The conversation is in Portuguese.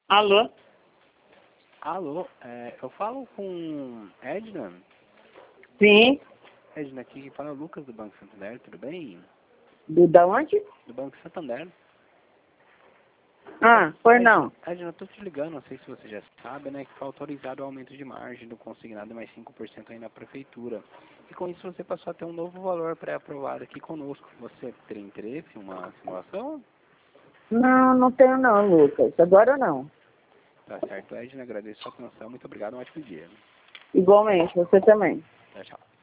Alô? Alô, eu falo com Edna? Sim. Edna, aqui quem fala é o Lucas do Banco Santander, tudo bem? Da onde? Do Banco Santander. Ah, pois não. Edna, eu tô te ligando, não sei se você já sabe, né, que foi autorizado o aumento de margem do consignado mais 5% aí na prefeitura. E com isso você passou a ter um novo valor pré-aprovado aqui conosco. Você teria interesse em uma simulação? Não, não tenho não, Lucas. Agora não. Tá certo, Edna, agradeço a sua atenção, muito obrigado, um ótimo dia. Igualmente, você também. Tchau, tchau.